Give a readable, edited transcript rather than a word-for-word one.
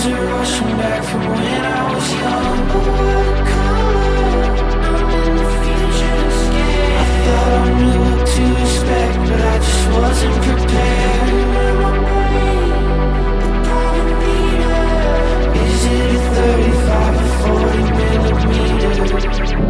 are rushing back from when I was young. But watercolor, I'm in the future scared. I thought I knew what to expect, but I just wasn't prepared. In my brain, the private theater. Is it a 35 or 40 millimeter?